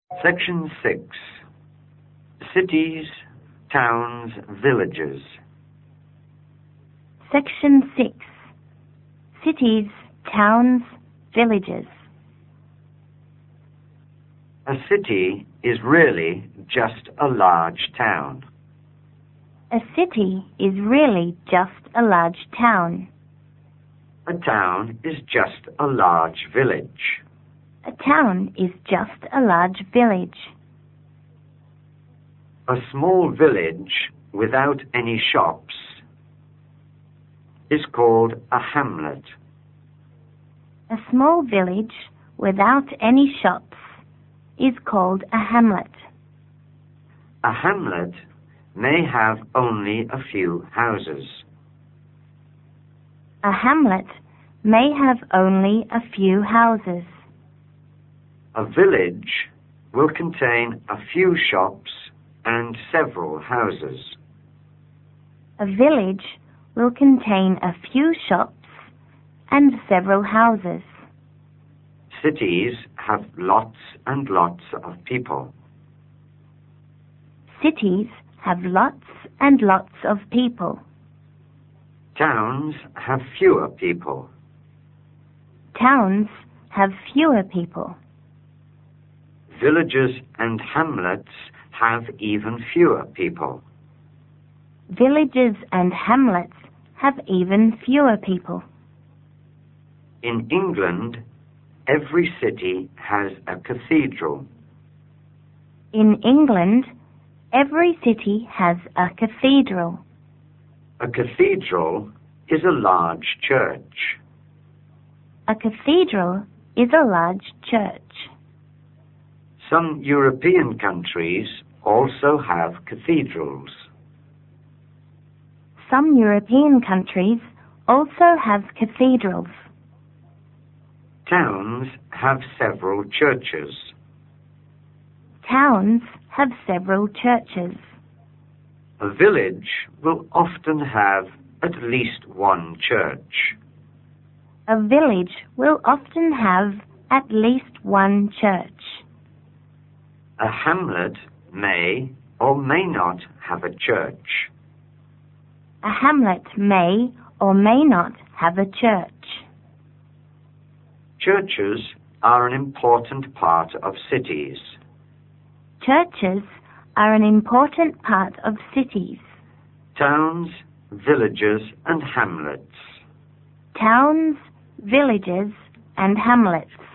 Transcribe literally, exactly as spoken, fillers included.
Section six. Cities, towns, villages. Section six. Cities, towns, villages. A city is really just a large town. A city is really just a large town. A town is just a large village. A town is just a large village. A small village without any shops is called a hamlet. A small village without any shops is called a hamlet. A hamlet may have only a few houses. A hamlet may have only a few houses. A village will contain a few shops and several houses. A village will contain a few shops and several houses. Cities have lots and lots of people. Cities have lots and lots of people. Towns have fewer people. Towns have fewer people. Villages and hamlets have even fewer people. Villages and hamlets have even fewer people. In England, every city has a cathedral. In England, every city has a cathedral. A cathedral is a large church. A cathedral is a large church. Some European countries also have cathedrals. Some European countries also have cathedrals. Towns have several churches. Towns have several churches. A village will often have at least one church. A village will often have at least one church. A hamlet may or may not have a church. A hamlet may or may not have a church. Churches are an important part of cities. Churches are an important part of cities. Towns, villages, and hamlets. Towns, villages, and hamlets.